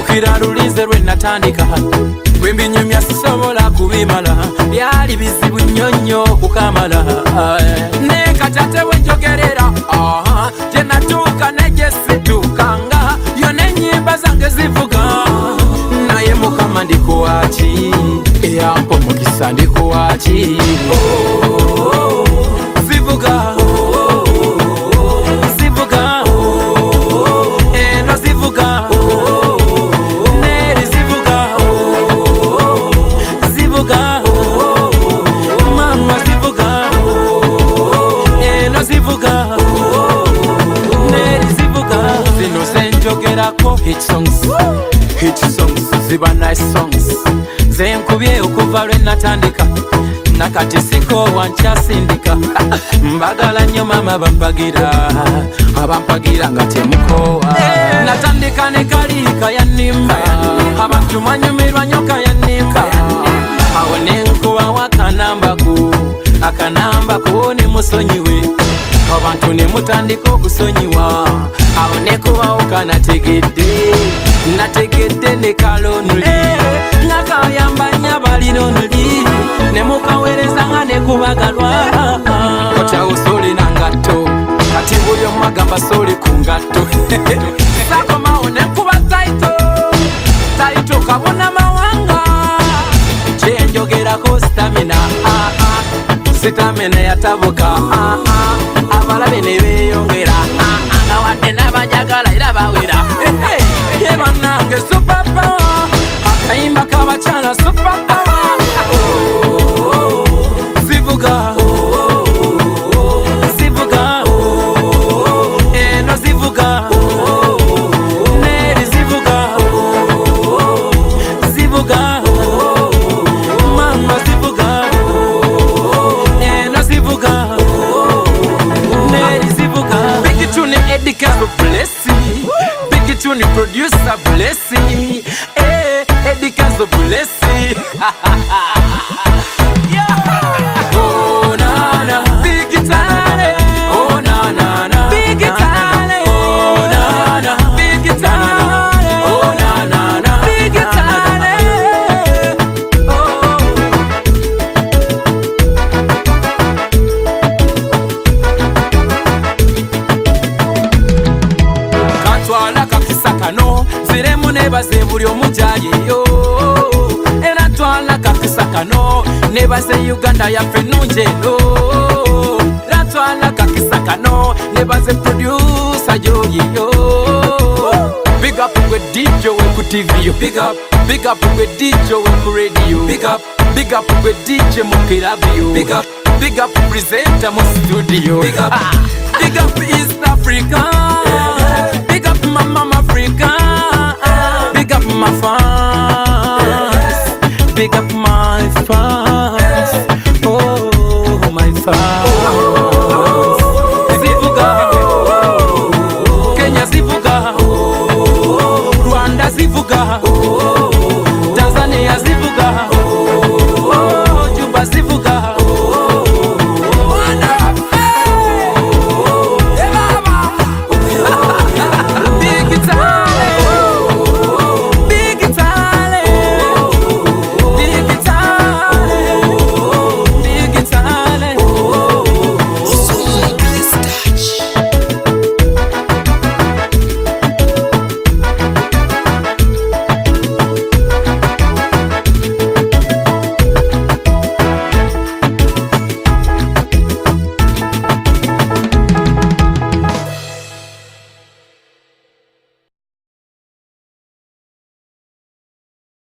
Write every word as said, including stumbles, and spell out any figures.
njukira lulinze lwe natandika bwe mbinyumya sisobola kubimala byali bizibu nnyo nnyo okukamala ne katate we njogerera gye natuuka ne gye situukanga yona ennyimba zange zivuga naye mukama ndikuwaki eyampa omukisa ndikuwaki zivuga zivuga eno zivuga neri zivuga zivuga mama zivuga eno zivuga neri zivuga zino zenjogerako hit songs hit songs ziba nice songs zenkubye okuva lwe natandika nakati siko wankyasindika mbagala nnyo mama bampagira abampagira nga temukowa natandika ne kaliika yannimba abantu mwanyumirwa nnyo kayannimba awo nenkubawo akanambaku akanambaku ne musonyiwe abantu ne mutandika okusonyiwa awo nekubawo kanategedde nategedde ne kalonuli nakayamba nnyo abalinonuli ne mukaweereza nga ne kubagalwa otyawo sooli na ngatto kati buli omu agamba sooli ku ngatto sakomawo ne nkuba taito taito kabona mawanga kyenjogerako sitamina sitamina yatabuka abalabe ne beeyongera nga wadde n'abajagala era bawera ye bannange superpower akayimba kabakyala superpower zivuga zivuga eno zivuga neri zivuga zivuga mama zivuga eno zivuga neri zivuga big tune Edikazo blessing big tune producer blessing eh Edikazo blessing ziremu nebaze buli omujayeyo era twala kakisa kano nebaze Uganda yaffe nungi eno era twala kakisa kano nebaze producer yoyiyo big up gwe D J we ku T V yo big up big up gwe D J we ku radio big up big up gwe D J mu club yo big up big up presenter mu studio big up big up East Africa big up my mama Africa big up my fans big up my fans oh my fans zivuga Kenya zivuga Rwanda zivuga